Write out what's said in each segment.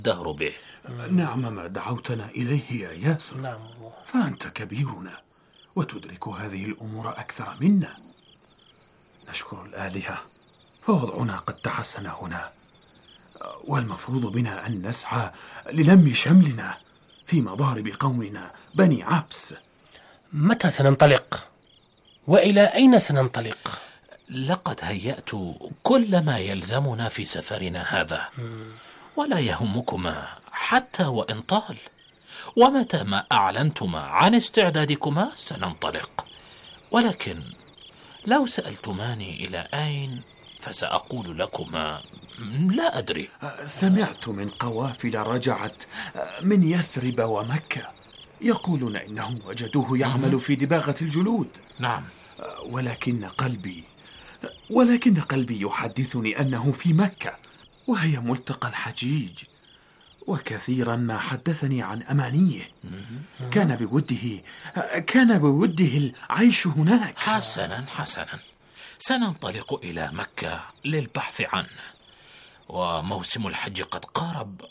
الدهر به. نعم، ما دعوتنا إليه يا ياسر. نعم. فأنت كبيرنا وتدرك هذه الأمور أكثر منا. نشكر الآلهة فوضعنا قد تحسن هنا، والمفروض بنا أن نسعى للم شملنا في مضارب قومنا بني عبس. متى سننطلق؟ وإلى أين سننطلق؟ لقد هيأت كل ما يلزمنا في سفرنا هذا، ولا يهمكما حتى وإن طال، ومتى ما أعلنتما عن استعدادكما سننطلق. ولكن لو سألتماني إلى أين فسأقول لكما لا أدري. سمعت من قوافل رجعت من يثرب ومكة يقولون إنهم وجدوه يعمل في دباغة الجلود. نعم. ولكن قلبي يحدثني أنه في مكة، وهي ملتقى الحجيج، وكثيرا ما حدثني عن أمانيه. كان بوده العيش هناك. حسنا، سننطلق إلى مكة للبحث عنه، وموسم الحج قد قارب،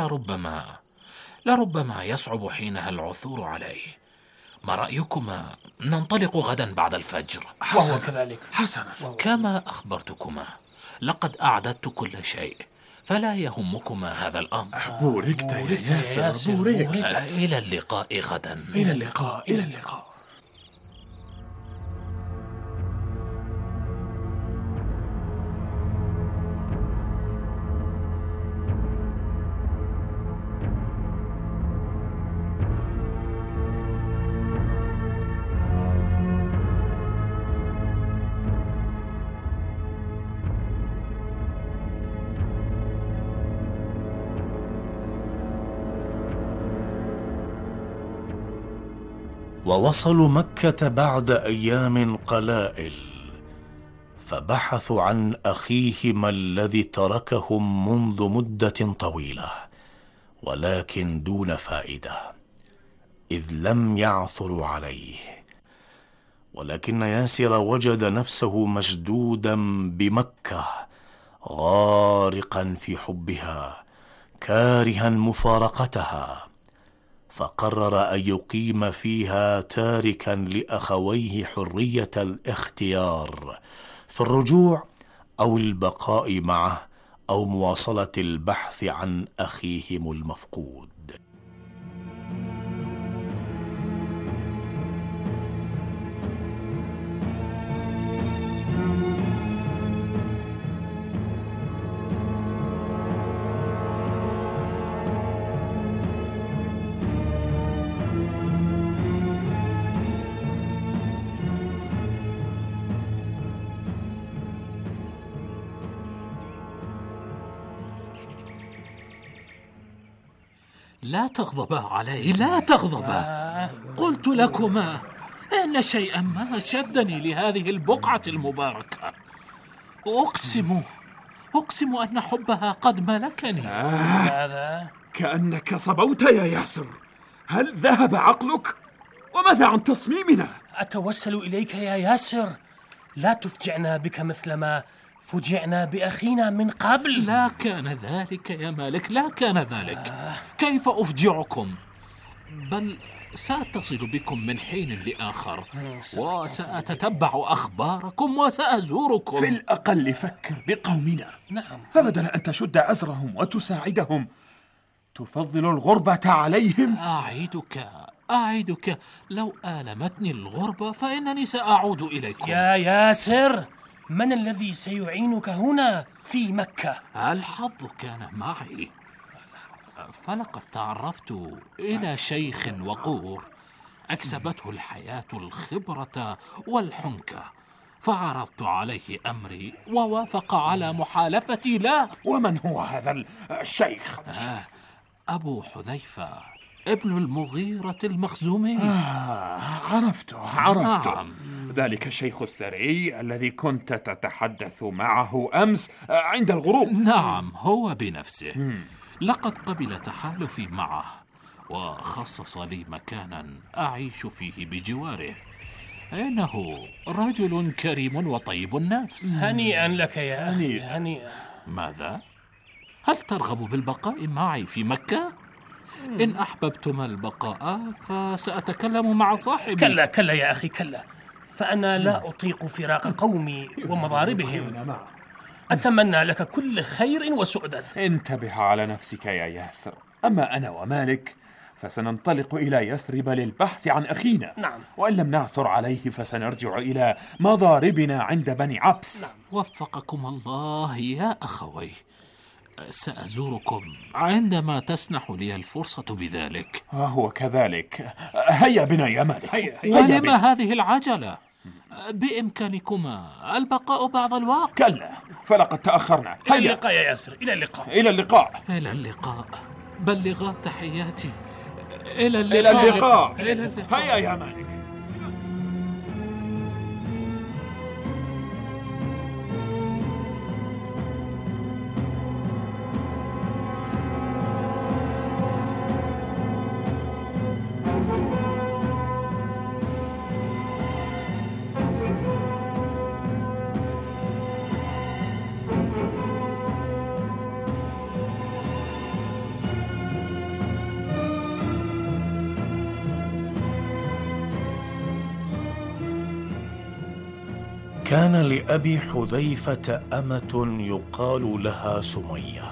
لربما يصعب حينها العثور عليه. ما رأيكما ننطلق غدا بعد الفجر؟ وهو كذلك. حسنا. كما أخبرتكما لقد أعددت كل شيء، فلا يهمكما هذا الأمر. بوركت يا ياسر، بوركت. إلى اللقاء غدا. إلى اللقاء. ووصلوا مكة بعد أيام قلائل، فبحثوا عن أخيهما الذي تركهم منذ مدة طويلة، ولكن دون فائدة، إذ لم يعثروا عليه. ولكن ياسر وجد نفسه مشدودا بمكة، غارقا في حبها، كارها مفارقتها، فقرر أن يقيم فيها تاركا لأخويه حرية الاختيار في الرجوع أو البقاء معه أو مواصلة البحث عن أخيهم المفقود. لا تغضبا علي، لا تغضبا. قلت لكما إن شيئا ما شدني لهذه البقعة المباركة. أقسم أن حبها قد ملكني. هذا كأنك صبوت يا ياسر. هل ذهب عقلك؟ وماذا عن تصميمنا؟ أتوسل إليك يا ياسر، لا تفجعنا بك مثلما فجعنا بأخينا من قبل. لا كان ذلك يا مالك، لا كان ذلك. كيف أفجعكم؟ بل سأتصل بكم من حين لآخر، وسأتتبع أخباركم وسأزوركم. في الأقل فكر بقومنا. نعم. فبدل أن تشد أزرهم وتساعدهم تفضل الغربة عليهم. أعدك لو آلمتني الغربة فإنني سأعود إليكم. يا ياسر، من الذي سيعينك هنا في مكة؟ الحظ كان معي، فلقد تعرفت إلى شيخ وقور أكسبته الحياة الخبرة والحنكة، فعرضت عليه أمري ووافق على محالفتي له. ومن هو هذا الشيخ؟ أبو حذيفة ابن المغيرة المخزومي. عرفته. نعم. ذلك الشيخ الثري الذي كنت تتحدث معه أمس عند الغروب. نعم، هو بنفسه. لقد قبل تحالفي معه وخصص لي مكانا أعيش فيه بجواره. إنه رجل كريم وطيب النفس. هنيئا لك يا أخي، هنيئا. ماذا؟ هل ترغب بالبقاء معي في مكة؟ إن أحببتما البقاء فسأتكلم مع صاحبي. كلا كلا يا أخي كلا، فأنا لا أطيق فراق قومي ومضاربهم. أتمنى لك كل خير وسؤدد. انتبه على نفسك يا ياسر. أما أنا ومالك فسننطلق إلى يثرب للبحث عن أخينا. نعم. وإن لم نعثر عليه فسنرجع إلى مضاربنا عند بني عبس. نعم. وفقكم الله يا أخوي، سأزوركم عندما تسنح لي الفرصة بذلك. هو كذلك. هيا بنا يا مالك. هيا. ولما هذه العجلة؟ بإمكانكما البقاء بعض الوقت. كلا، فلقد تأخرنا. إلى اللقاء يا ياسر، إلى اللقاء. إلى اللقاء. إلى اللقاء. بلغا تحياتي. إلى اللقاء. إلى اللقاء. هيا يا مالك. كان لأبي حذيفة أمة يقال لها سمية،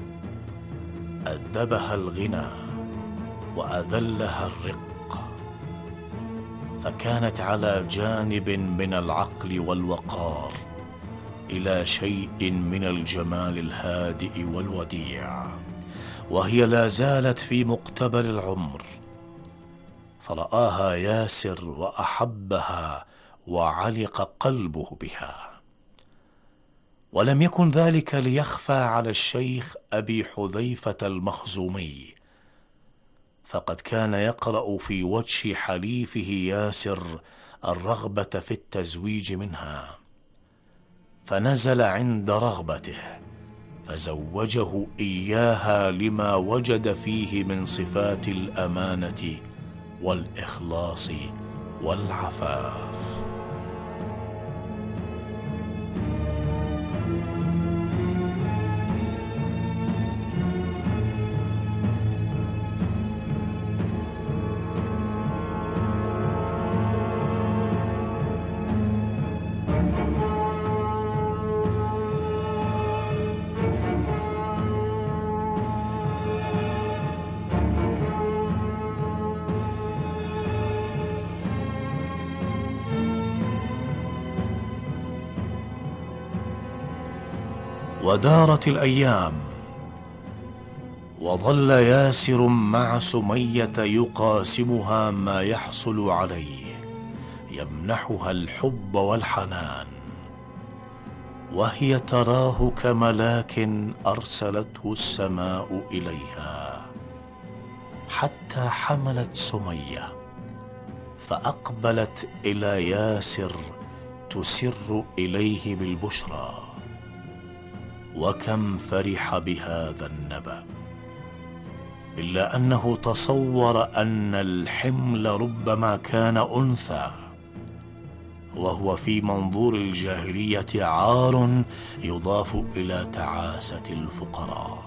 أدبها الغنى وأذلها الرق، فكانت على جانب من العقل والوقار إلى شيء من الجمال الهادئ والوديع، وهي لا زالت في مقتبل العمر، فرآها ياسر وأحبها وعلق قلبه بها. ولم يكن ذلك ليخفى على الشيخ أبي حذيفة المخزومي، فقد كان يقرأ في وجه حليفه ياسر الرغبة في التزويج منها، فنزل عند رغبته فزوجه إياها لما وجد فيه من صفات الأمانة والإخلاص والعفاف. ودارت الأيام، وظل ياسر مع سمية يقاسمها ما يحصل عليه، يمنحها الحب والحنان، وهي تراه كملاك أرسلته السماء إليها، حتى حملت سمية فأقبلت إلى ياسر تسر إليه بالبشرى. وكم فرح بهذا النبأ، إلا أنه تصور أن الحمل ربما كان أنثى، وهو في منظور الجاهلية عار يضاف إلى تعاسة الفقراء.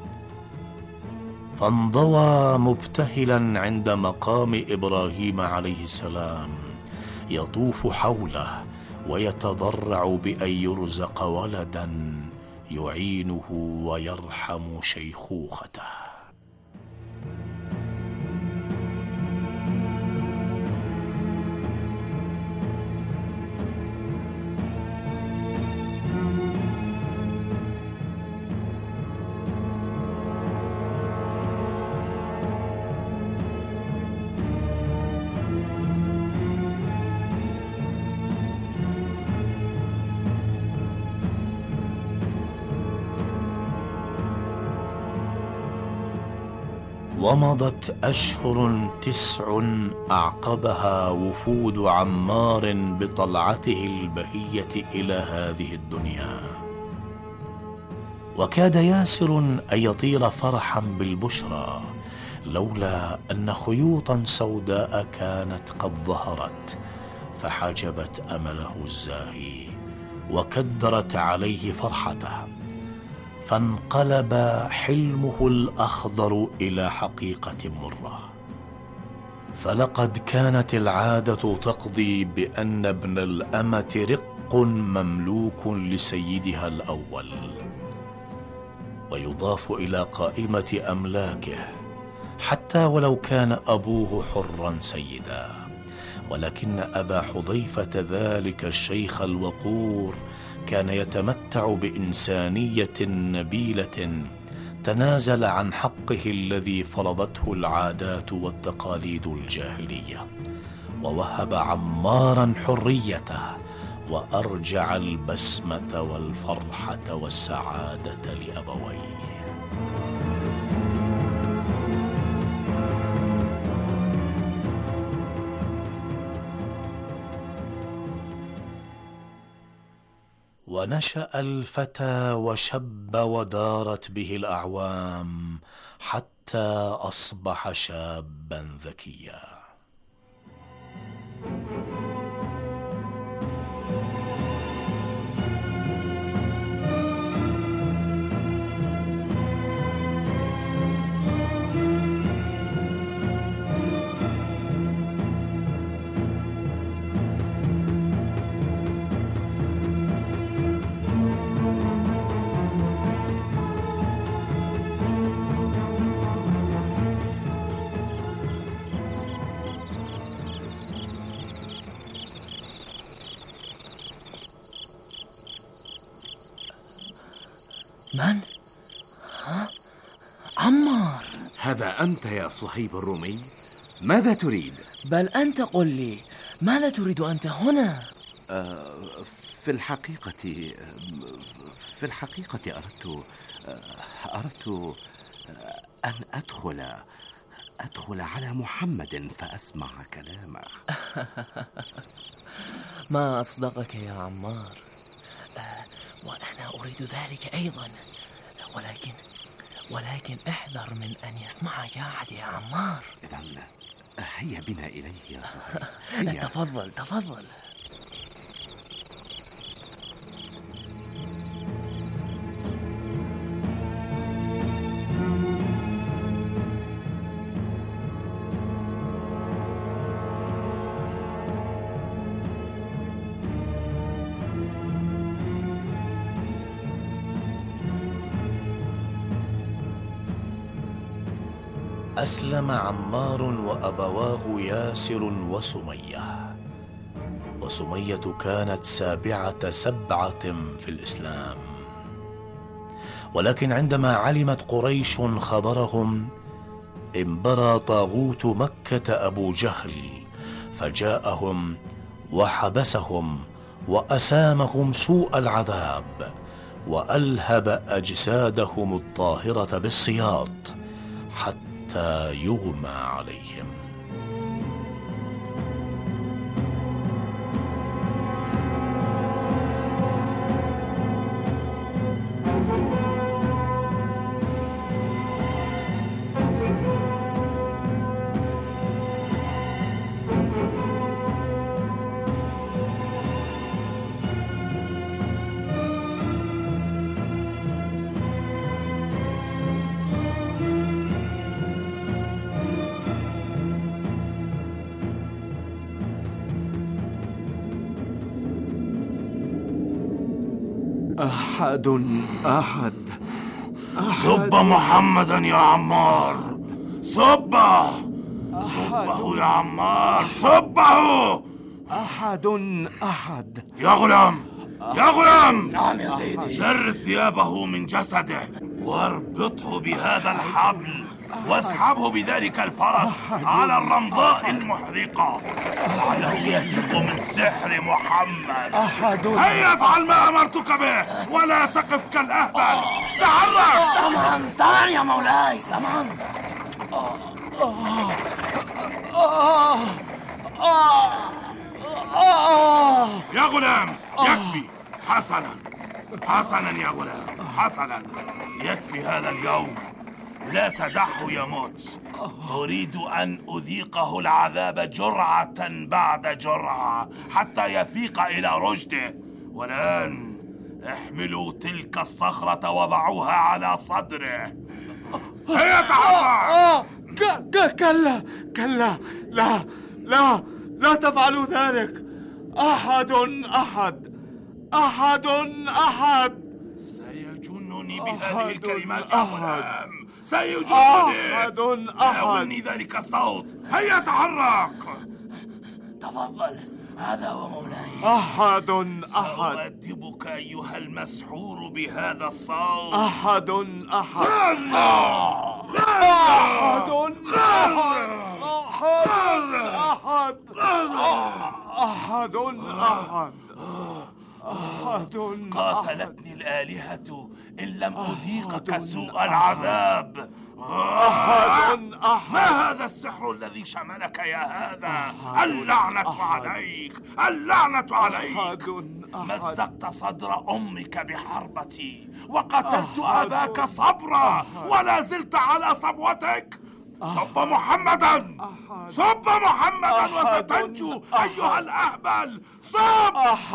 فانضوى مبتهلا عند مقام إبراهيم عليه السلام، يطوف حوله ويتضرع بأن يرزق ولدا يعينه ويرحم شيخوخته. ومضت أشهر 9 أعقبها وفود عمار بطلعته البهية إلى هذه الدنيا، وكاد ياسر أن يطير فرحا بالبشرى، لولا أن خيوطا سوداء كانت قد ظهرت فحجبت أمله الزاهي وكدرت عليه فرحته، فانقلب حلمه الأخضر إلى حقيقة مرة. فلقد كانت العادة تقضي بأن ابن الأمة رق مملوك لسيدها الأول، ويضاف إلى قائمة أملاكه حتى ولو كان أبوه حرا سيدا. ولكن أبا حذيفة ذلك الشيخ الوقور كان يتمتع بإنسانية نبيلة، تنازل عن حقه الذي فرضته العادات والتقاليد الجاهلية، ووهب عمارا حريته، وأرجع البسمة والفرحة والسعادة لأبويه. ونشأ الفتى وشب ودارت به الأعوام حتى أصبح شابا ذكيا. من؟ ها؟ عمار. هذا أنت يا صهيب الرومي؟ ماذا تريد؟ بل أنت قل لي، ماذا تريد أنت هنا؟ في الحقيقة أردت أن أدخل على محمد فأسمع كلامه. ما أصدقك يا عمار، وأنا أريد ذلك أيضا، ولكن احذر من أن يسمعك أحد يا عمار. إذن هيا بنا إليه يا صهيب. تفضل. أسلم عمار وأبواه ياسر وسمية، وسمية كانت سابعة 7 في الإسلام. ولكن عندما علمت قريش خبرهم انبرى طاغوت مكة أبو جهل، فجاءهم وحبسهم وأسامهم سوء العذاب، وألهب أجسادهم الطاهرة بالسياط حتى يغمى عليهم. أحد صب محمدا يا عمار، صبه يا عمار، صبه. أحد يا غلام. نعم يا سيدي. شر ثيابه من جسده واربطه بهذا الحبل واسحبه بذلك الفرس على الرمضاء المحرقة، لعله يفيق من سحر محمد. هيا افعل ما أمرتك به ولا تقف كالأهبل، تحرك. سمعا يا مولاي، سمعا. يا غلام يكفي. حسنا يا غلام، حسنا، يكفي هذا اليوم، لا تدعه يموت. أريد أن أذيقه العذاب جرعة بعد جرعة حتى يفيق إلى رشده. والآن احملوا تلك الصخرة وضعوها على صدره. هيا تحرك. كلا كلا، لا تفعلوا ذلك. أحد سيجنني بهذه الكلمات يا غلام، سيجنني. يهوّني ذلك الصوت. هيا تحرك. تفضل، هذا هو مولاي. سأؤدبك أيها المسحور بهذا الصوت. أحد قاتلتني الآلهة إن لم أذيقك سوء العذاب. ما هذا السحر الذي شملك يا هذا؟ اللعنة عليك، اللعنة عليك. مزقت صدر أمك بحربتي وقتلت أباك صبرا ولا زلت على صبوتك. صب محمدا، صب محمدا وستنجو أيها الأهبل. صب.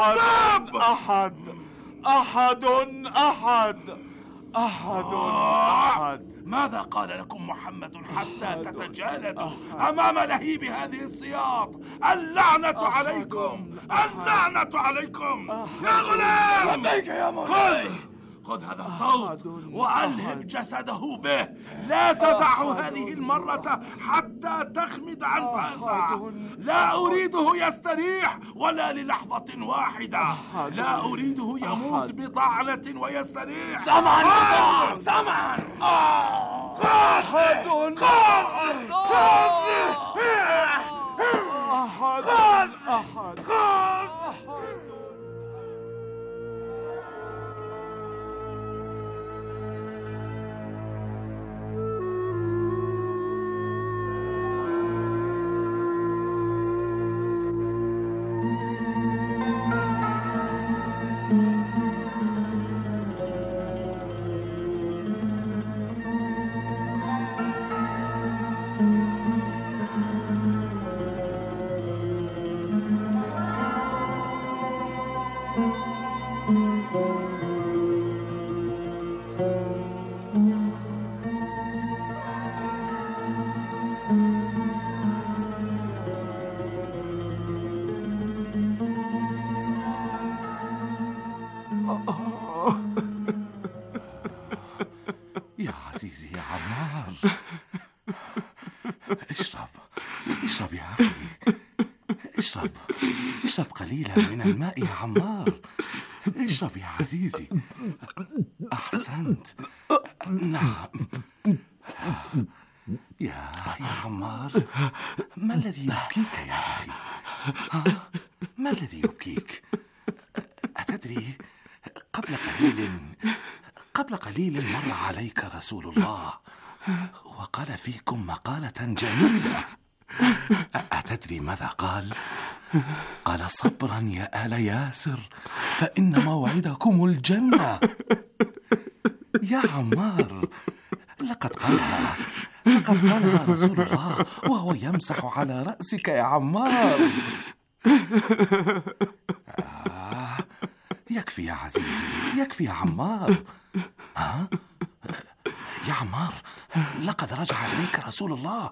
أحد. ماذا قال لكم محمد حتى تتجالدوا أمام لهيب هذه السياط؟ اللعنة عليكم، اللعنة عليكم. يا غلام، لبيك يا مولاي. خذ هذا الصوت وألهم جسده به. لا تدعه هذه المرة حتى تخمد أنفاسه. لا أريده يستريح ولا للحظة واحدة. لا أريده يموت بضعنة ويستريح. سمعا سمعا. يا عزيزي يا عمار، اشرب يا أخي، اشرب قليلا من الماء يا عمار. اشرب يا عزيزي. أحسنت. نعم يا عمار، ما الذي يبكيك يا أخي؟ ما الذي يبكيك؟ أتدري قبل قليل مر عليك رسول الله وقال فيكم مقالة جميلة. أتدري ماذا قال؟ قال: صبرا يا آل ياسر فإن موعدكم الجنة. يا عمار، لقد قالها رسول الله وهو يمسح على رأسك يا عمار. يكفي يا عزيزي، يكفي يا عمار. يا عمار، لقد رجع إليك رسول الله.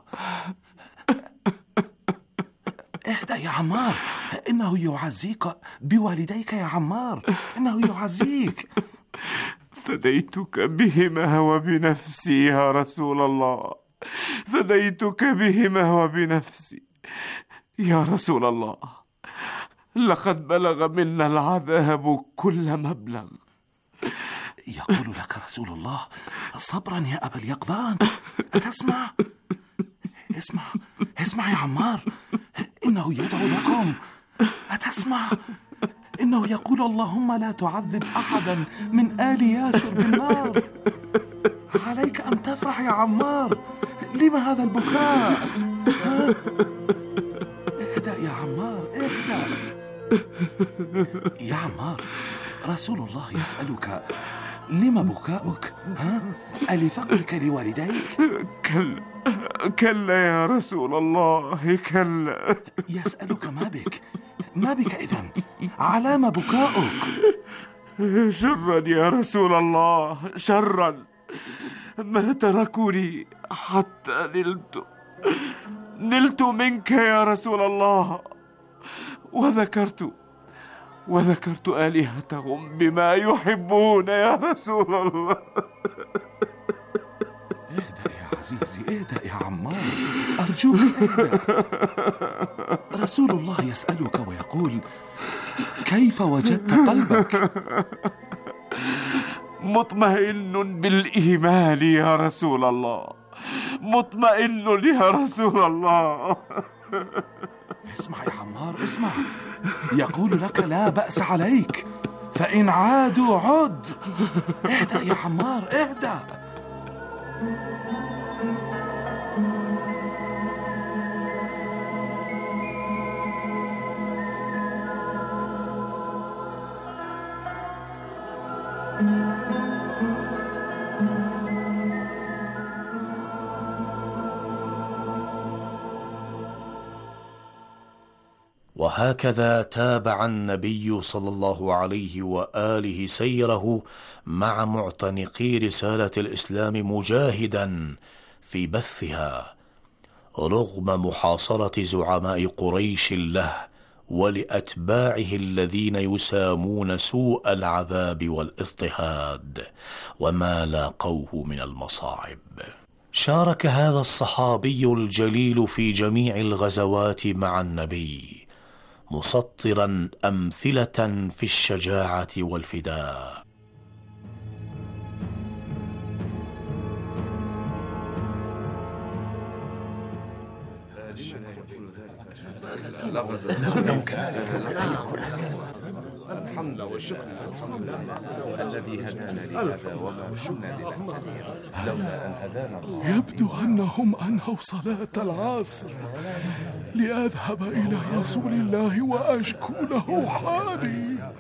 اهدأ يا عمار، إنه يعزيك بوالديك يا عمار، إنه يعزيك. فديتك بهما وبنفسي يا رسول الله، فديتك بهما وبنفسي يا رسول الله. لقد بلغ منا العذاب كل مبلغ. يقول لك رسول الله: صبرا يا أبا اليقظان. أتسمع؟ اسمع يا عمار، إنه يدعو لكم. أتسمع؟ إنه يقول: اللهم لا تعذب أحدا من آل ياسر بالنار. عليك أن تفرح يا عمار. لما هذا البكاء؟ اهدأ يا عمار، اهدأ يا عمار. رسول الله يسألك: لما بكاؤك؟ ألفقدك لوالديك؟ كلا يا رسول الله، كلا. يسألك: ما بك إذن؟ على ما بكاؤك؟ شرا يا رسول الله، شرا. ما تركوني حتى نلت منك يا رسول الله، وذكرت آلهتهم بما يحبون يا رسول الله. اهدأ يا عزيزي، اهدأ يا عمار، أرجوك اهدأ. رسول الله يسألك ويقول: كيف وجدت قلبك؟ مطمئن بالإيمان يا رسول الله، مطمئن يا رسول الله. اسمع يا عمار، اسمع. يقول لك: لا بأس عليك، فإن عادوا عد. اهدأ يا عمار، اهدأ. وهكذا تابع النبي صلى الله عليه وآله سيره مع معتنقي رسالة الإسلام، مجاهدا في بثها رغم محاصرة زعماء قريش له ولأتباعه الذين يسامون سوء العذاب والاضطهاد وما لاقوه من المصاعب. شارك هذا الصحابي الجليل في جميع الغزوات مع النبي، مسطرا أمثلة في الشجاعة والفداء. الحمد والشكر الذي هدانا لهذا وما كنا لنهتدي لولا أن هدانا الله. يبدو أنهم أنهوا صلاة العصر لأذهب إلى رسول الله وأشكو له حالي.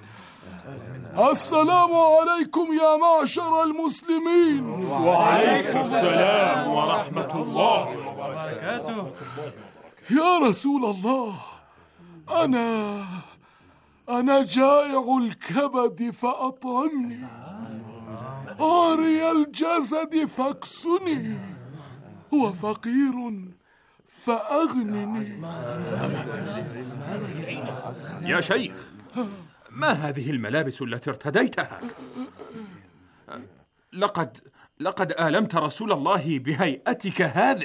السلام عليكم يا معشر المسلمين. وعليكم السلام ورحمة الله وبركاته. يا رسول الله، أنا جائع الكبد فأطعمني، عاري الجسد فاكسني، وفقير فأغنني. يا شيخ، ما هذه الملابس التي ارتديتها؟ لقد آلمت رسول الله بهيئتك هذه.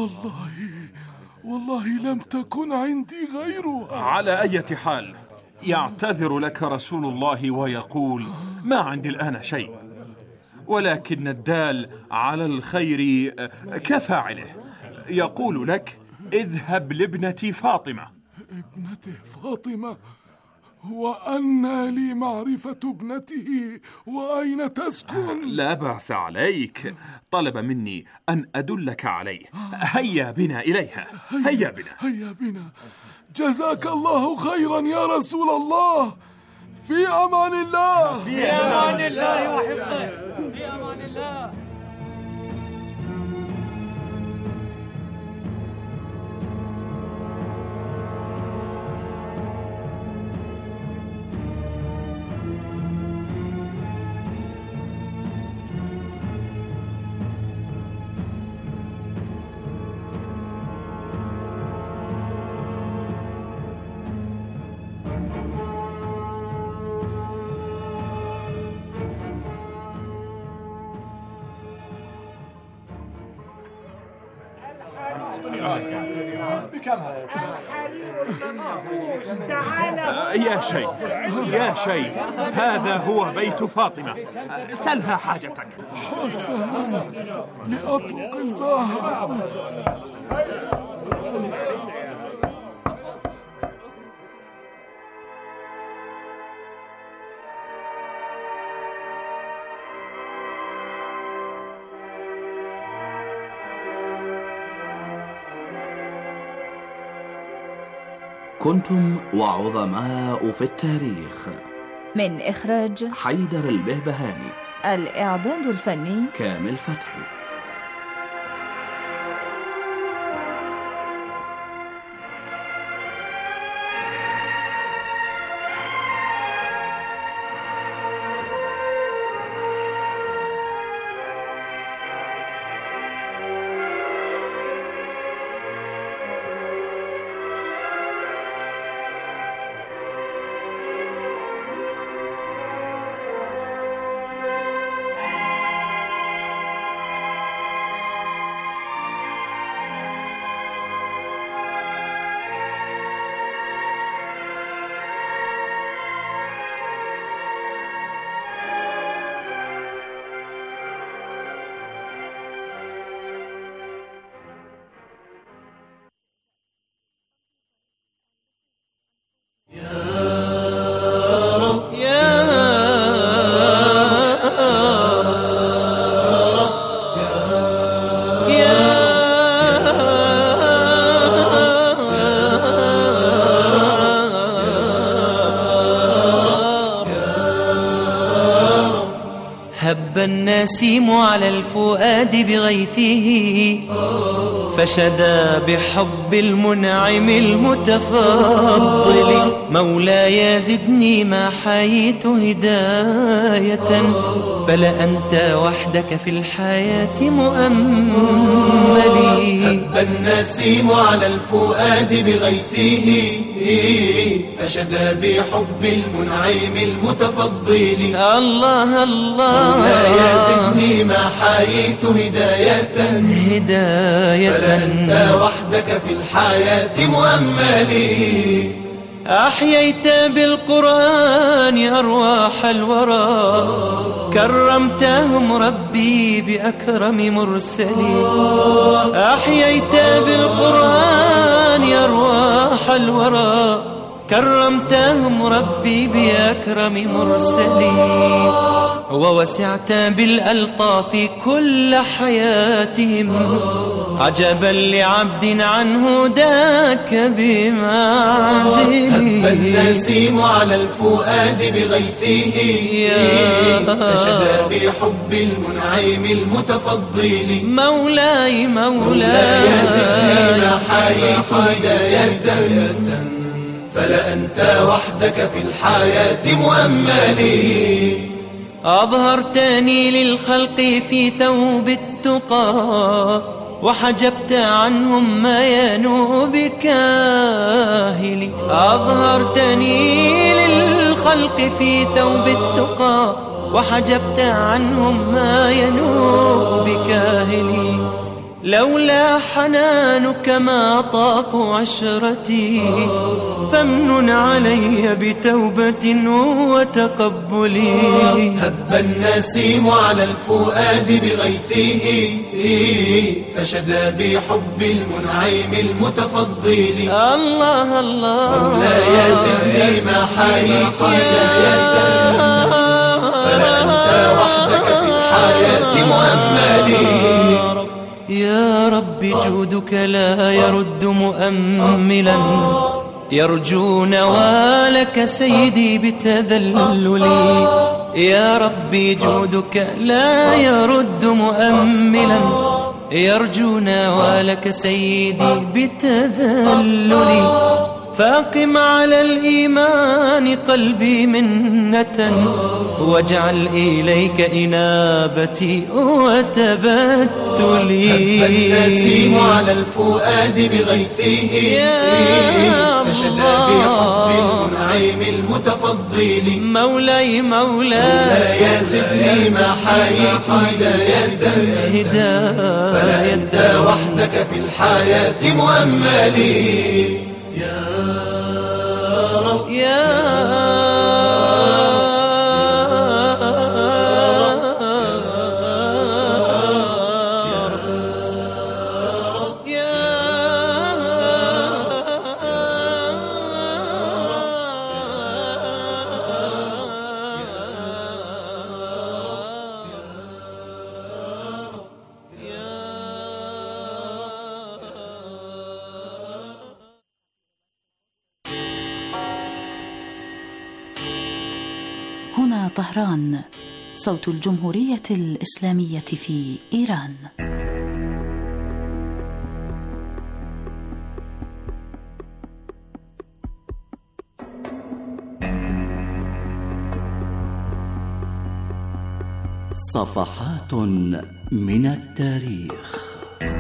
والله لم تكن عندي غيرها. على أي حال، يعتذر لك رسول الله ويقول: ما عندي الآن شيء، ولكن الدال على الخير كفاعله. يقول لك: اذهب لابنتي فاطمة. ابنته فاطمة؟ وأنى لي معرفة ابنته وأين تسكن؟ لا بأس عليك، طلب مني أن أدلك عليه. هيا بنا إليها، هيا بنا. جزاك الله خيرا يا رسول الله. في أمان الله. في أمان الله وحفظه. في أمان الله. يا شيخ، هذا هو بيت فاطمة، سلها حاجتك. حسنا، لأطلق الباب. كنتم وعظماء في التاريخ، من إخراج حيدر البهبهاني، الإعداد الفني كامل فتحي. النسيم على الفؤاد بغيثه فشدا بحب المنعم المتفضل. مولاي زدني ما حييت هداية فلأنت وحدك في الحياة مؤملي. هب النسيم على الفؤاد بغيثه فشدا بحب المنعم المتفضل. الله الله مولاي زدني ما حييت هداية فلأنت وحدك في الحياة مؤملي. أحييت بالقرآن أرواح الورى كرمتهم ربي بأكرم مرسلي. أحييت بالقرآن أرواح الورى كرمتهم ربي بأكرم مرسلي. ووسعت بالألطاف كل حياتهم عجبا لعبد عن هداك بمعزلي. هب النسيم على الفؤاد بغيثه فشدا بحب المنعم المتفضل. مولاي زدني ما حييت هداية فلأنت وحدك في الحياة مؤملي. أظهرتني للخلق في ثوب التقى وحجبت عنهم ما ينوء بكاهلي. أظهرتني للخلق في ثوب التقى وحجبت عنهم ما ينوء بكاهلي. لولا حنانك ما طاق عشرتي فامنن علي بتوبة وتقبلي. هب النسيم على الفؤاد بغيثه فشدا بحب المنعم المتفضل. الله الله مولاي زدني ما حييت هداية فلأنت وحدك في الحياة مؤملي. يا رب جودك لا يرد مؤملا يرجو نوالك سيدي بتذللي. يا ربي جودك لا يرد مؤملا يرجو نوالك سيدي بتذللي. فاقم على الإيمان قلبي منة واجعل إليك إنابتي وتبتلي. هب النسيم على الفؤاد بغيثه فشدا بحب المنعم المتفضل. مولاي زدني ما حييت هداية فلأنت وحدك في الحياة مؤملي. هنا طهران، صوت الجمهورية الإسلامية في إيران. صفحات من التاريخ.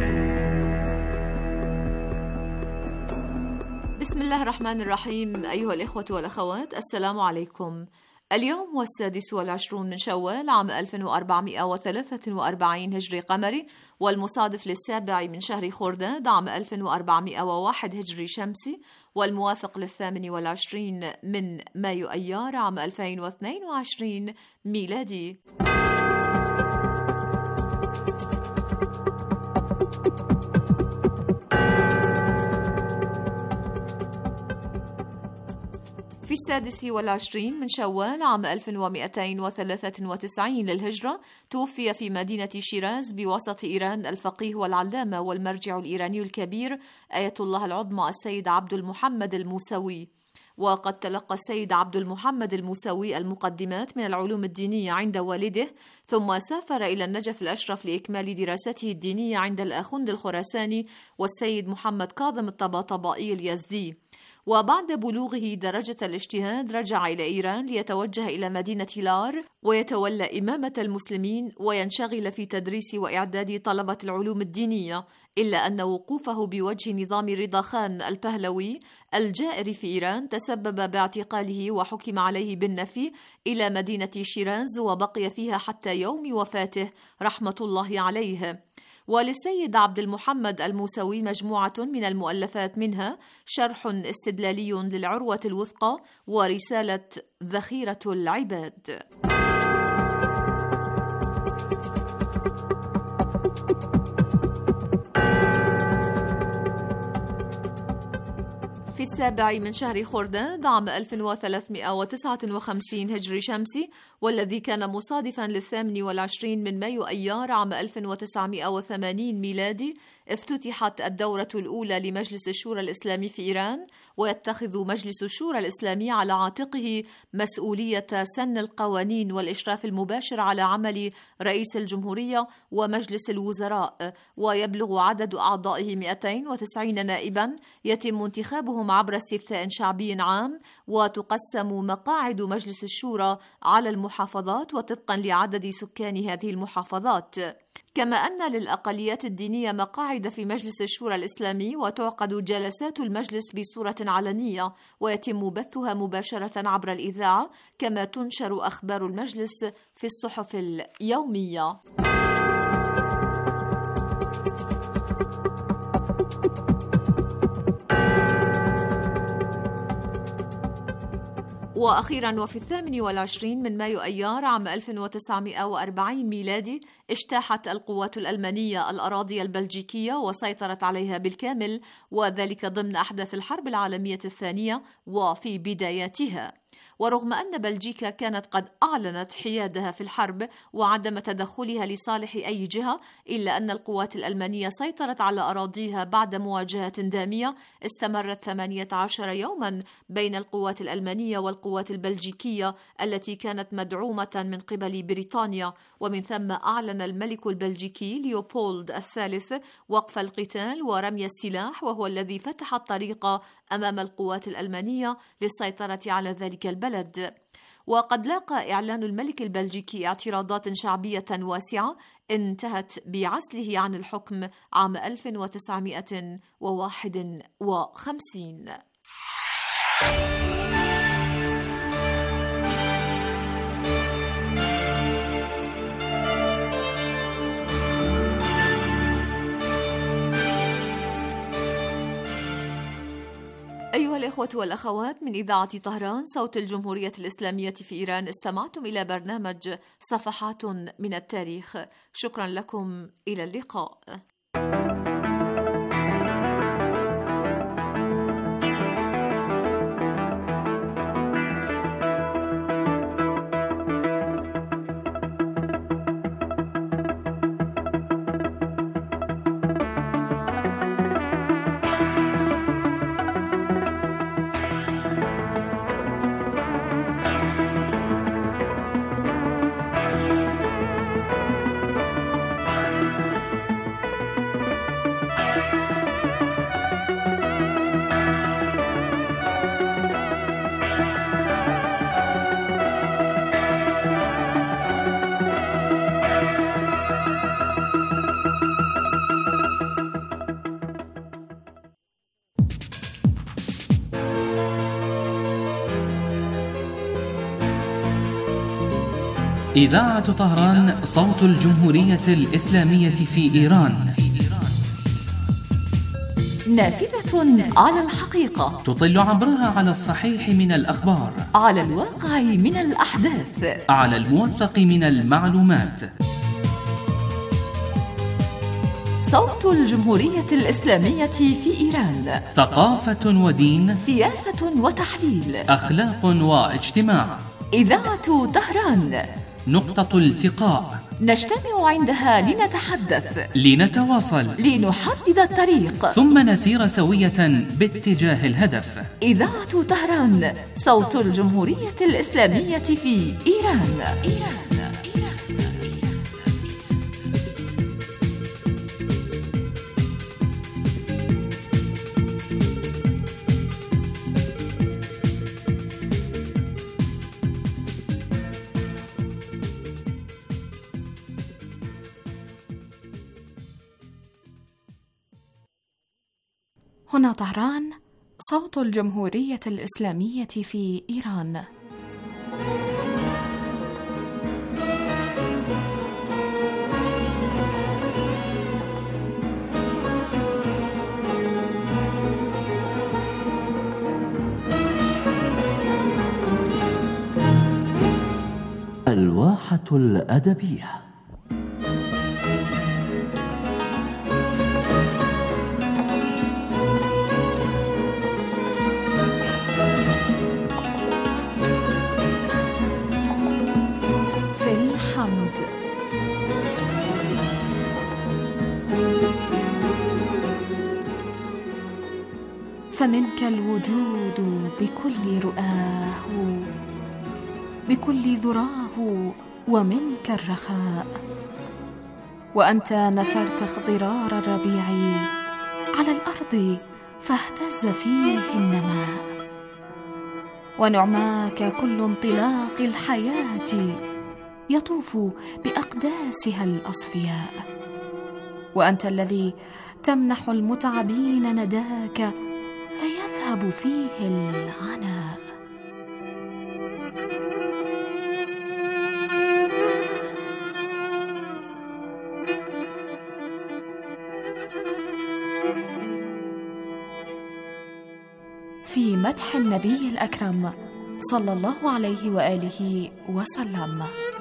بسم الله الرحمن الرحيم. أيها الإخوة والأخوات، السلام عليكم. اليوم هو 26 من شوال عام 1443 هجري قمري، والمصادف ل7 من شهر خرداد عام 1401 هجري شمسي، والموافق ل28 من مايو أيار عام 2022 ميلادي. في 26 من شوال عام 1293 للهجرة توفي في مدينة شيراز بوسط إيران الفقيه والعلامة والمرجع الإيراني الكبير آية الله العظمى السيد عبد المحمد الموسوي. وقد تلقى السيد عبد المحمد الموسوي المقدمات من العلوم الدينية عند والده، ثم سافر إلى النجف الأشرف لإكمال دراسته الدينية عند الآخوند الخراساني والسيد محمد كاظم الطباطبائي اليزدي. وبعد بلوغه درجة الاجتهاد رجع إلى إيران ليتوجه إلى مدينة لار ويتولى إمامة المسلمين وينشغل في تدريس وإعداد طلبة العلوم الدينية، إلا أن وقوفه بوجه نظام رضا خان البهلوي الجائر في إيران تسبب باعتقاله وحكم عليه بالنفي إلى مدينة شيراز، وبقي فيها حتى يوم وفاته رحمة الله عليه. وللسيد عبد المحمد الموسوي مجموعة من المؤلفات، منها شرح استدلالي للعروة الوثقى ورسالة ذخيرة العباد. في 7 من شهر خرداد عام 1359 هجري شمسي، والذي كان مصادفا 28 من مايو أيار عام 1980 ميلادي، افتتحت الدورة الأولى لمجلس الشورى الإسلامي في إيران، ويتخذ مجلس الشورى الإسلامي على عاتقه مسؤولية سن القوانين والإشراف المباشر على عمل رئيس الجمهورية ومجلس الوزراء، ويبلغ عدد أعضائه 290 نائبا يتم انتخابهم عبر استفتاء شعبي عام، وتقسم مقاعد مجلس الشورى على المحافظات وطبقا لعدد سكان هذه المحافظات. كما أن للأقليات الدينية مقاعد في مجلس الشورى الإسلامي، وتعقد جلسات المجلس بصورة علنية ويتم بثها مباشرة عبر الإذاعة، كما تنشر أخبار المجلس في الصحف اليومية. وأخيرا وفي 28 من مايو أيار عام 1940 ميلادي اجتاحت القوات الألمانية الأراضي البلجيكية وسيطرت عليها بالكامل، وذلك ضمن أحداث الحرب العالمية الثانية وفي بداياتها. ورغم أن بلجيكا كانت قد أعلنت حيادها في الحرب وعدم تدخلها لصالح أي جهة، إلا أن القوات الألمانية سيطرت على أراضيها بعد مواجهة دامية استمرت 18 يوما بين القوات الألمانية والقوات البلجيكية التي كانت مدعومة من قبل بريطانيا. ومن ثم أعلن الملك البلجيكي ليوبولد الثالث وقف القتال ورمي السلاح، وهو الذي فتح الطريق أمام القوات الألمانية للسيطرة على ذلك البلد. وقد لاقى إعلان الملك البلجيكي اعتراضات شعبية واسعة انتهت بعزله عن الحكم عام 1951. أيها الإخوة والأخوات، من إذاعة طهران صوت الجمهورية الإسلامية في إيران، استمعتم إلى برنامج صفحات من التاريخ. شكرا لكم، إلى اللقاء. إذاعة طهران صوت الجمهورية الإسلامية في إيران، نافذة على الحقيقة، تطل عبرها على الصحيح من الأخبار، على الواقع من الأحداث، على الموثق من المعلومات. صوت الجمهورية الإسلامية في إيران، ثقافة ودين، سياسة وتحليل، أخلاق واجتماع. إذاعة طهران، نقطة التقاء نجتمع عندها لنتحدث، لنتواصل، لنحدد الطريق، ثم نسير سوية باتجاه الهدف. إذاعة طهران، صوت الجمهورية الإسلامية في إيران. هنا طهران، صوت الجمهورية الإسلامية في إيران. الواحة الأدبية. في الحمد. فمنك الوجود بكل رؤاه، بكل ذراه، ومنك الرخاء، وأنت نثرت اخضرار الربيع على الأرض فاهتز فيه النماء، ونعماك كل انطلاق الحياة يطوف بأقداسها الأصفياء، وأنت الذي تمنح المتعبين نداك فيذهب فيه العناء. في مدح النبي الأكرم صلى الله عليه وآله وسلم.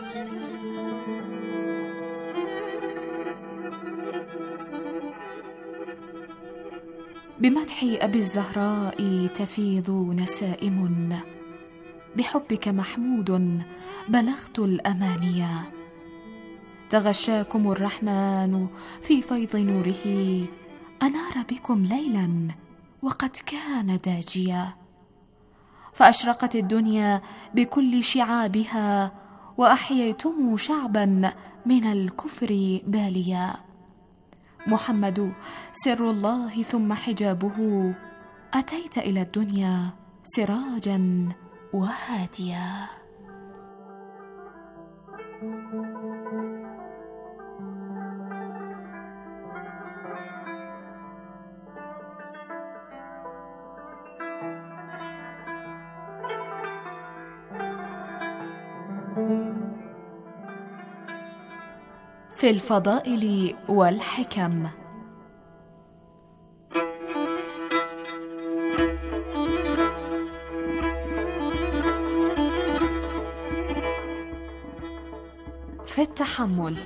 بمدح أبي الزهراء تفيض نسائم، بحبك محمود بلغت الأمانيا، تغشاكم الرحمن في فيض نوره، أنار بكم ليلا وقد كان داجيا، فأشرقت الدنيا بكل شعابها، وأحييتم شعبا من الكفر باليا. محمد سر الله ثم حجابه، أتيت إلى الدنيا سراجا وهاديا. في الفضائل والحكم. في التحمل.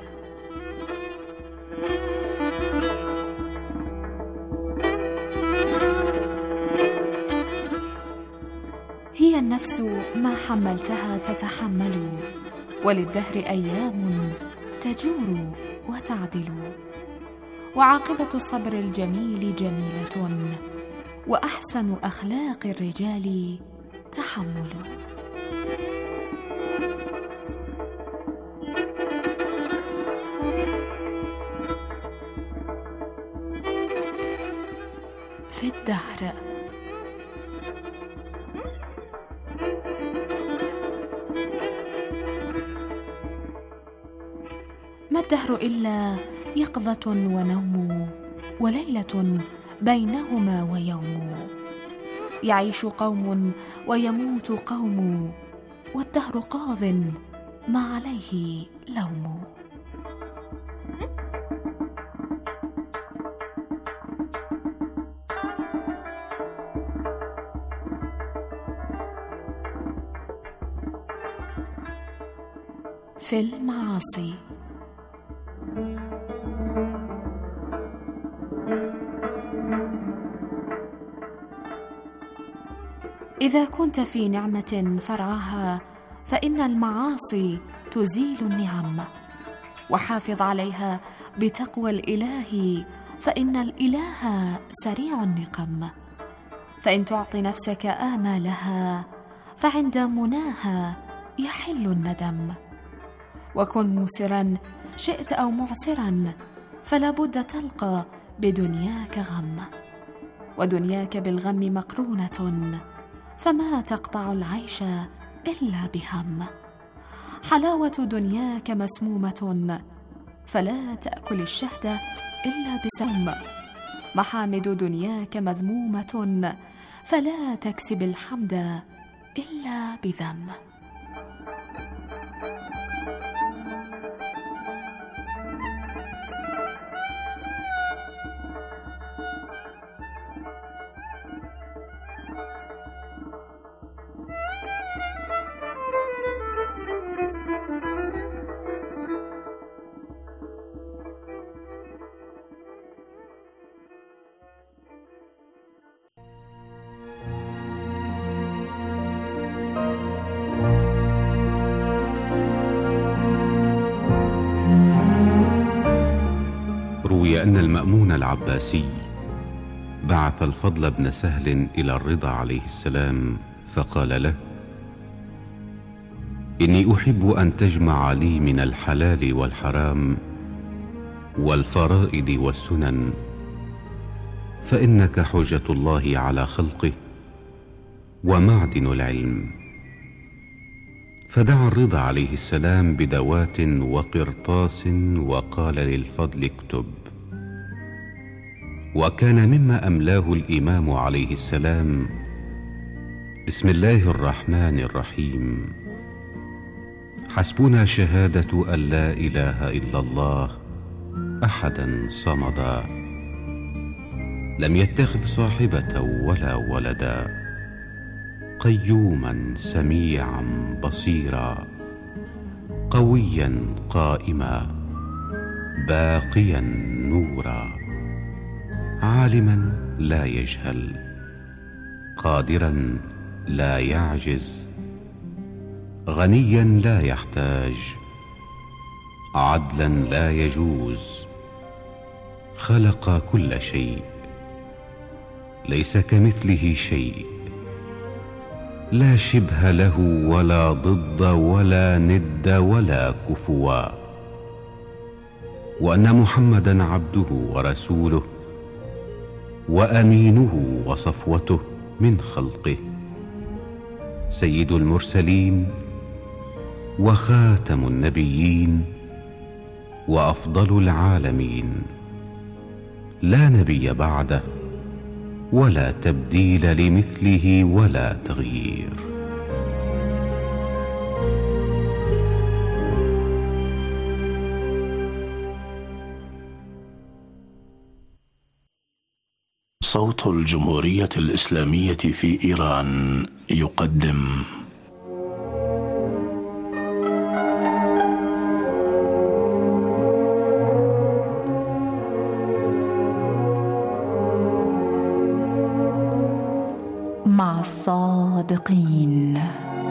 هي النفس ما حملتها تتحمل، وللدهر أيام تجور وتعدل، وعاقبة الصبر الجميل جميلة، وأحسن أخلاق الرجال تحمل. في الدهر. ما الدهر إلا يقظة ونوم، وليلة بينهما ويوم، يعيش قوم ويموت قوم، والدهر قاض ما عليه لوم. في المعاصي. إذا كنت في نعمة فرعها، فإن المعاصي تزيل النعم، وحافظ عليها بتقوى الإله، فإن الإله سريع النقم. فإن تعطي نفسك آمالها فعند مناها يحل الندم. وكن مسرا شئت أو معسرا، فلا بد تلقى بدنياك غم، ودنياك بالغم مقرونة، فما تقطع العيش إلا بهم. حلاوة دنياك مسمومة، فلا تأكل الشهد إلا بسم. محامد دنياك مذمومة، فلا تكسب الحمد إلا بذم. روي أن المأمون العباسي بعث الفضل بن سهل إلى الرضا عليه السلام فقال له: إني أحب أن تجمع لي من الحلال والحرام والفرائض والسنن، فإنك حجة الله على خلقه ومعدن العلم. فدعا الرضا عليه السلام بدوات وقرطاس وقال للفضل: اكتب. وكان مما أملاه الإمام عليه السلام: بسم الله الرحمن الرحيم، حسبنا شهادة أن لا إله إلا الله أحدا صمدا، لم يتخذ صاحبة ولا ولدا، قيوما سميعا بصيرا، قويا قائما، باقيا نورا، عالما لا يجهل، قادرا لا يعجز، غنيا لا يحتاج، عدلا لا يجوز، خلق كل شيء، ليس كمثله شيء، لا شبه له ولا ضد ولا ند ولا كفوا، وأن محمدا عبده ورسوله وأمينه وصفوته من خلقه، سيد المرسلين وخاتم النبيين وأفضل العالمين، لا نبي بعده ولا تبديل لمثله ولا تغيير. صوت الجمهورية الإسلامية في إيران يقدم مع الصادقين.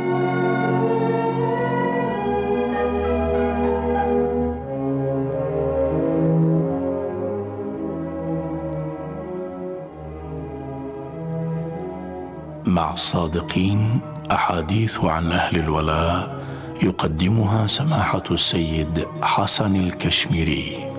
مع الصادقين أحاديث عن أهل الولاء يقدمها سماحة السيد حسن الكشميري.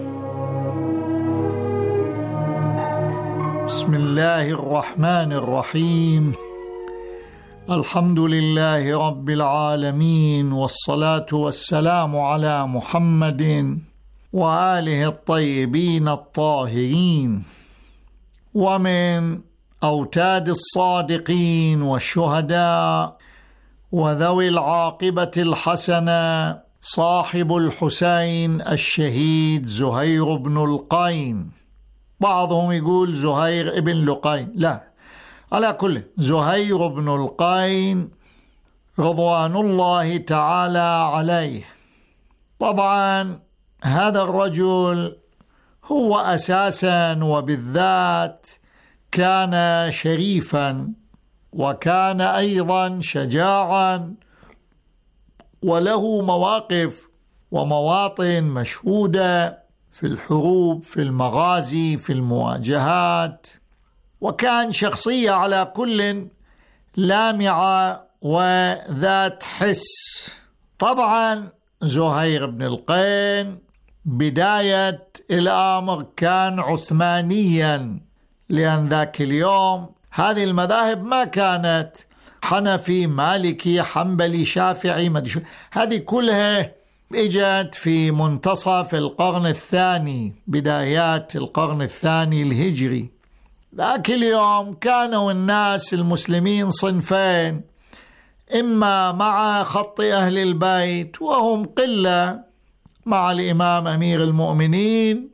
بسم الله الرحمن الرحيم. الحمد لله رب العالمين، والصلاة والسلام على محمد وآله الطيبين الطاهرين. ومن أوتاد الصادقين والشهداء وذوي العاقبة الحسنة صاحب الحسين الشهيد زهير بن القين. بعضهم يقول زهير ابن لقين، لا، على كل زهير بن القين رضوان الله تعالى عليه. طبعا هذا الرجل هو أساسا وبالذات كان شريفا، وكان أيضا شجاعا، وله مواقف ومواطن مشهودة في الحروب، في المغازي، في المواجهات، وكان شخصية على كل لامعة وذات حس. طبعا زهير بن القين بداية الأمر كان عثمانيا، لأن ذاك اليوم هذه المذاهب ما كانت حنفي مالكي حنبلي شافعي هذه كلها اجت في منتصف القرن الثاني، بدايات القرن الثاني الهجري. ذاك اليوم كانوا الناس المسلمين صنفين، إما مع خط أهل البيت وهم قلة مع الإمام أمير المؤمنين،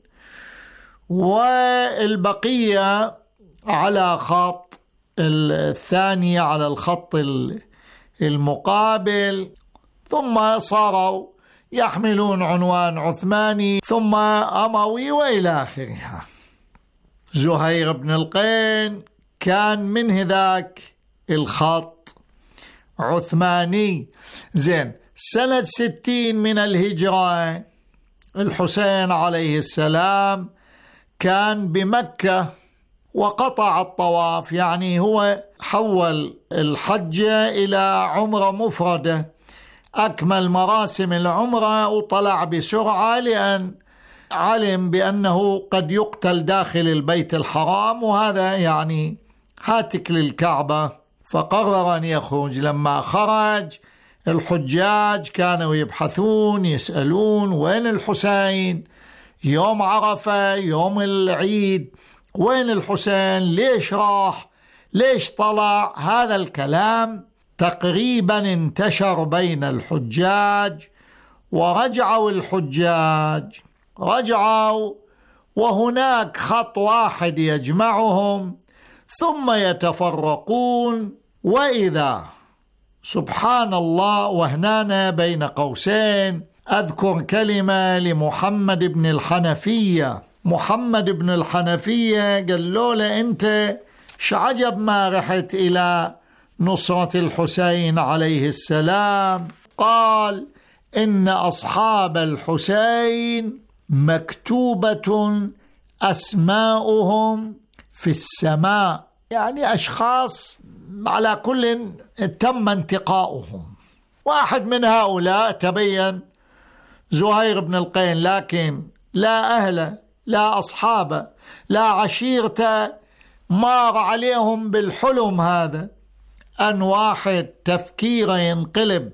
والبقية على خط الثاني، على الخط المقابل، ثم صاروا يحملون عنوان عثماني ثم أموي وإلى آخرها. زهير بن القين كان من ذاك الخط عثماني. زين، سنة 60 من الهجرة الحسين عليه السلام كان بمكة وقطع الطواف، يعني هو حول الحجة إلى عمرة مفردة، أكمل مراسم العمرة وطلع بسرعة، لأن علم بأنه قد يقتل داخل البيت الحرام، وهذا يعني هاتك للكعبة، فقرر أن يخرج. لما خرج الحجاج كانوا يبحثون يسألون وين الحسين، يوم عرفة يوم العيد وين الحسين، ليش راح، ليش طلع. هذا الكلام تقريبا انتشر بين الحجاج، ورجعوا الحجاج رجعوا وهناك خط واحد يجمعهم، ثم يتفرقون. وإذا سبحان الله، وهنا بين قوسين أذكر كلمة لمحمد بن الحنفية. محمد بن الحنفية قال له أنت شعجب ما رحت إلى نصرة الحسين عليه السلام؟ قال إن أصحاب الحسين مكتوبة أسماؤهم في السماء، يعني أشخاص على كل تم انتقاؤهم. واحد من هؤلاء تبين زهير بن القين، لكن لا أهله لا أصحابه لا عشيرته مار عليهم بالحلم هذا أن واحد تفكيره ينقلب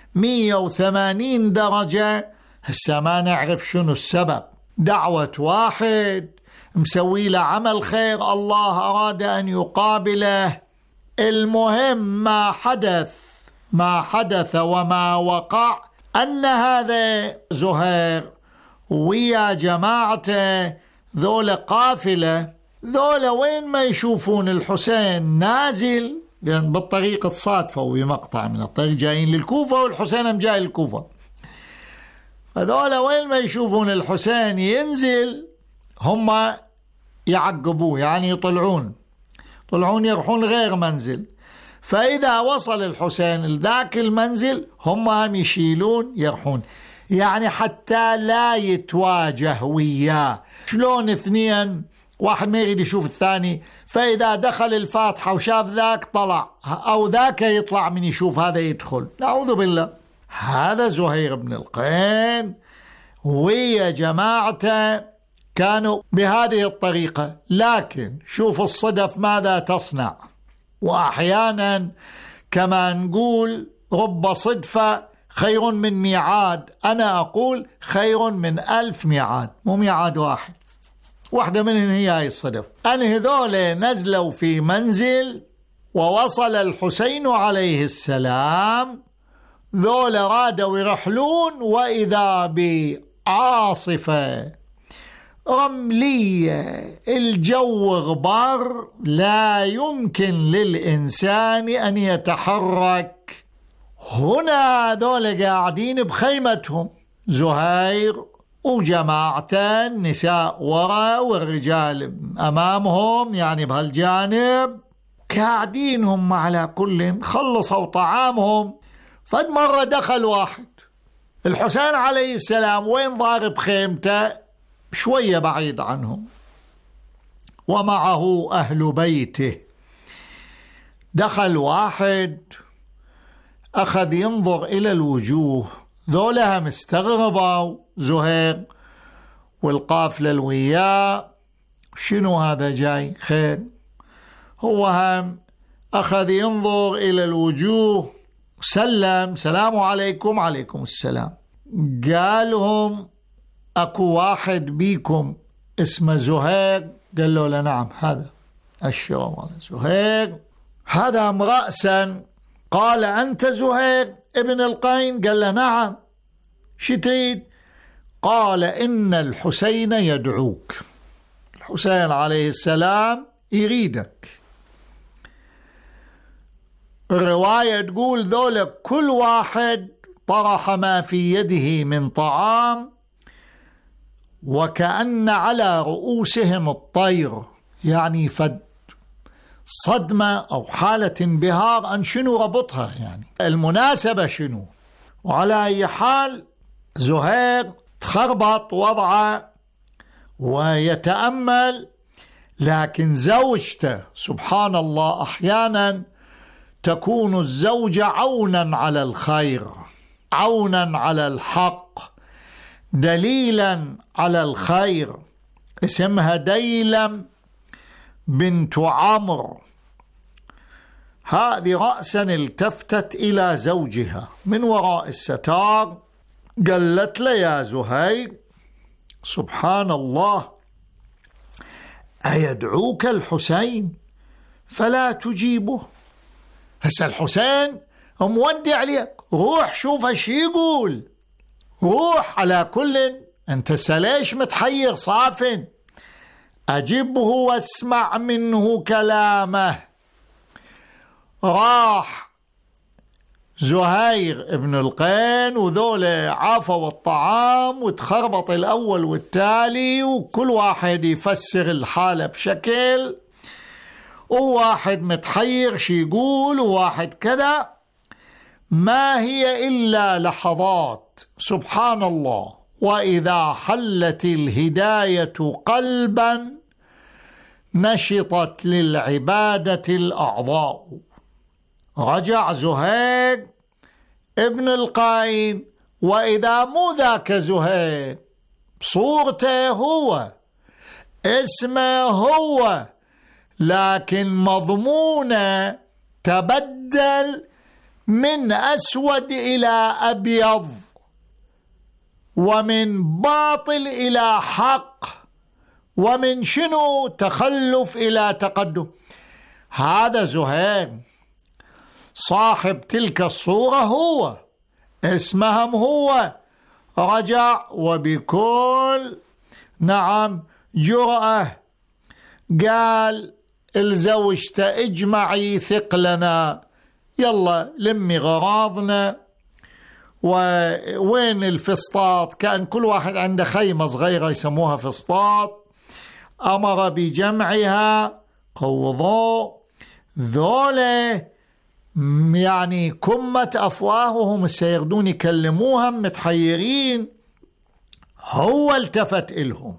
180 درجة. هسه ما نعرف شنو السبب، دعوة واحد مسوي له عمل خير، الله أراد أن يقابله. المهم ما حدث وما وقع أن هذا زهير ويا جماعته ذول قافلة، ذول وين ما يشوفون الحسين نازل، لأن بالطريق تصادفوا بمقطع من الطريق جايين للكوفة والحسين جاي للكوفة، فذول وين ما يشوفون الحسين ينزل هم يعقبوه، يعني يطلعون يروحون غير منزل. فإذا وصل الحسين لذاك المنزل هم يشيلون يروحون، يعني حتى لا يتواجه وياه. شلون اثنين واحد ما يريد يشوف الثاني، فإذا دخل الفاتحة وشاف ذاك طلع، أو ذاك يطلع من يشوف هذا يدخل، نعوذ بالله. هذا زهير بن القين ويا جماعته كانوا بهذه الطريقة. لكن شوف الصدف ماذا تصنع، وأحيانا كما نقول رب صدفة خير من ميعاد. أنا أقول خير من 1000 ميعاد، مو ميعاد واحدة منهن هي هاي الصدف. أن هذول نزلوا في منزل ووصل الحسين عليه السلام، ذول رادوا يرحلون، وإذا بعاصفة رملية، الجو غبار، لا يمكن للإنسان أن يتحرك. هنا ذول قاعدين بخيمتهم، زهير وجماعة، النساء وراء والرجال أمامهم، يعني بهالجانب قاعدينهم على كل، خلصوا طعامهم. فد مرة دخل واحد الحسين عليه السلام وين ضارب خيمته؟ شوية بعيد عنهم، ومعه أهل بيته. دخل واحد أخذ ينظر إلى الوجوه، ذولها مستغربة زهير والقافلة الوياه، شنو هذا جاي خير؟ هو هم أخذ ينظر إلى الوجوه، سلم، سلام عليكم. عليكم السلام. قالهم أكو واحد بيكم اسمه زهير؟ قال له نعم، هذا الشرم على زهير، هذا رأسا. قال أنت زهير ابن القين؟ قال له نعم. شو تريد؟ قال إن الحسين يدعوك، الحسين عليه السلام يريدك. الرواية تقول ذولا كل واحد طرح ما في يده من طعام، وكأن على رؤوسهم الطير، يعني فد صدمة أو حالة انبهار أن شنو ربطها، يعني المناسبة شنو. وعلى أي حال زهير تخربط وضعه ويتأمل، لكن زوجته سبحان الله أحيانا تكون الزوجة عونا على الخير، عونا على الحق، دليلا على الخير. اسمها ديلم بنت عمرو. هذه رأسا التفتت إلى زوجها من وراء الستار، قالت له يا زهير سبحان الله أيدعوك الحسين فلا تجيبه؟ هسه الحسين مودع لك، روح شوف ايش يقول، روح. على كل انت سليش متحير صافن، أجبه واسمع منه كلامه. راح زهير ابن القين وذولا عافوا الطعام وتخربط الأول والتالي، وكل واحد يفسر الحالة بشكل، وواحد متحير شي يقول وواحد كذا. ما هي إلا لحظات سبحان الله، وإذا حلت الهداية قلبا نشطت للعبادة الأعضاء. رجع زهير ابن القين، وإذا مو ذاك زهير، صورته هو، اسمه هو، لكن مضمونه تبدل من أسود إلى أبيض، ومن باطل إلى حق، ومن شنو تخلف إلى تقدم. هذا زهير صاحب تلك الصورة، هو اسمهم هو. رجع وبكل نعم جرأة قال الزوجته اجمعي ثقلنا، يلا لمي غراضنا، وين الفسطاط؟ كان كل واحد عنده خيمة صغيرة يسموها فسطاط، أمر بجمعها. قوضوا ذولا يعني كمت أفواههم سيردون يكلموهم متحيرين. هو التفت إلهم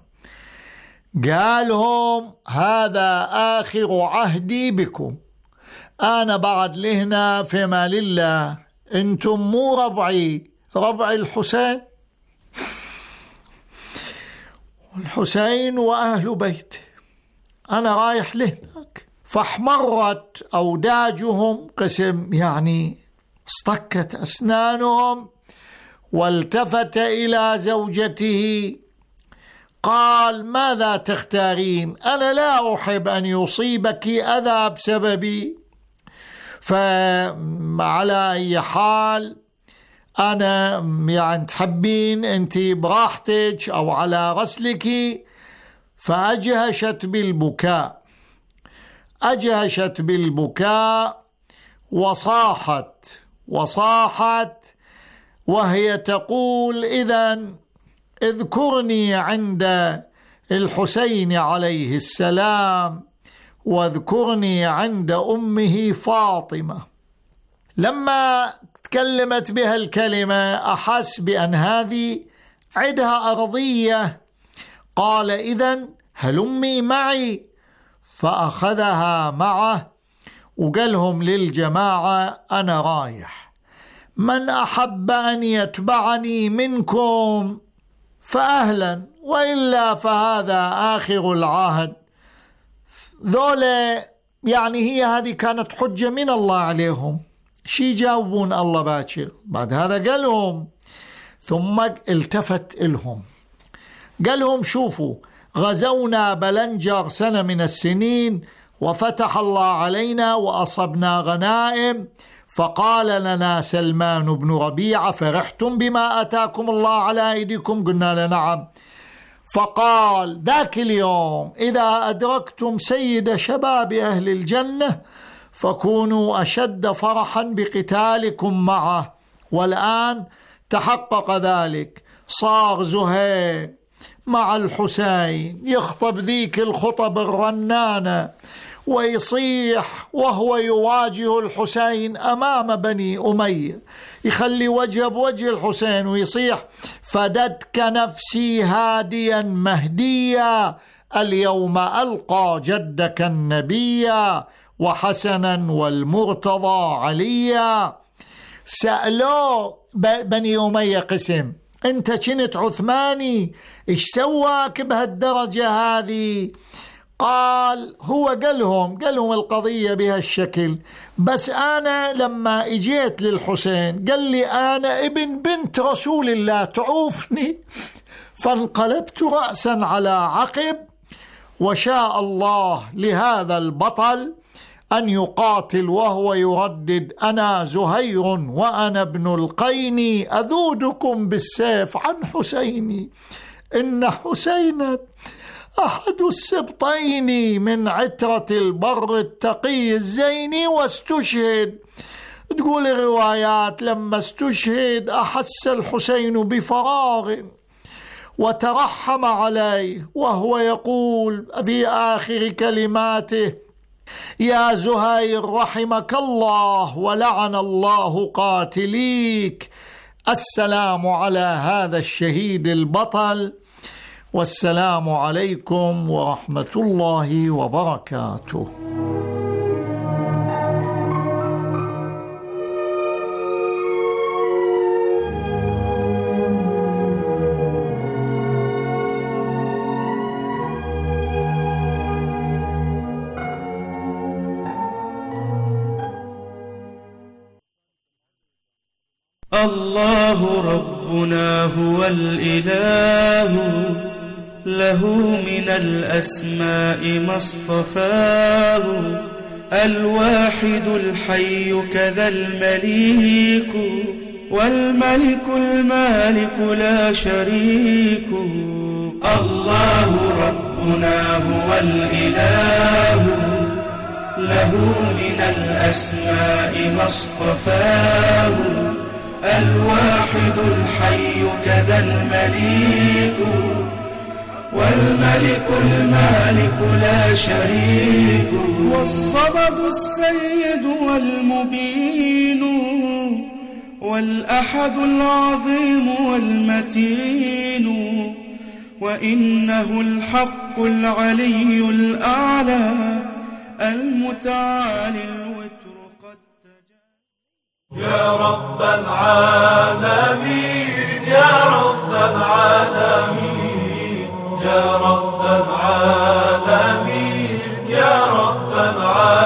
قالهم هذا آخر عهدي بكم، أنا بعد لهنا فيما لله، أنتم مو ربعي، ربع الحسين، والحسين وأهل بيته، أنا رايح لهناك. فاحمرت أوداجهم، قسم يعني اصطكت أسنانهم، والتفت إلى زوجته قال ماذا تختارين؟ أنا لا أحب أن يصيبك أذى بسببي، فعلى أي حال أنا يعني تحبين أنت براحتك أو على غسلك. فأجهشت بالبكاء، أجهشت بالبكاء وصاحت وهي تقول إذن اذكرني عند الحسين عليه السلام، واذكرني عند أمه فاطمة. لما تكلمت بها الكلمة أحس بأن هذه عدها أرضية. قال إذن هلمي معي، فأخذها معه وقالهم للجماعة أنا رايح، من أحب أن يتبعني منكم فأهلا، وإلا فهذا آخر العهد. ذولا يعني هي هذه كانت حجة من الله عليهم، شي جاوبون الله باكر. بعد هذا قالهم، ثم التفت إلهم قالهم شوفوا، غزونا بلنجر سنة من السنين وفتح الله علينا وأصبنا غنائم، فقال لنا سلمان بن ربيعة فرحتم بما أتاكم الله على أيديكم؟ قلنا له نعم. فقال ذاك اليوم إذا أدركتم سيد شباب أهل الجنة فكونوا أشد فرحا بقتالكم معه. والآن تحقق ذلك، صار زهير مع الحسين يخطب ذيك الخطب الرنانة ويصيح وهو يواجه الحسين أمام بني أمية، يخلي وجه بوجه الحسين ويصيح فدتك نفسي هاديا مهديا، اليوم ألقى جدك النبيا وحسنا والمرتضى عليا. سألوه بني أمية قسم، أنت كنت عثماني، إيش سواك بهالدرجة هذه؟ قال هو قالهم القضية بهالشكل، بس أنا لما إجيت للحسين قال لي أنا ابن بنت رسول الله تعوفني، فانقلبت رأسا على عقب، وشاء الله لهذا البطل أن يقاتل وهو يردد أنا زهير وأنا ابن القين أذودكم بالسيف عن حسيني، إن حسينا أحد السبطين من عترة البر التقي الزين واستشهد. تقول الروايات لما استشهد أحس الحسين بفراغ وترحم عليه، وهو يقول في آخر كلماته يا زهير رحمك الله ولعن الله قاتليك. السلام على هذا الشهيد البطل، والسلام عليكم ورحمة الله وبركاته. الله ربنا هو الإله، له من الأسماء ما اصطفاه، الواحد الحي كذا المليك، والملك المالك لا شريك. الله ربنا هو الإله، له من الأسماء ما اصطفاه، الواحد الحي كذا المليك، والملك المالك لا شريك. والصمد السيد والمبين، والأحد العظيم والمتين، وإنه الحق العلي الأعلى المتعالي الوتر قد تجلى. يا رب العالمين يا رب العالمين يا رب العالمين يا رب العالمين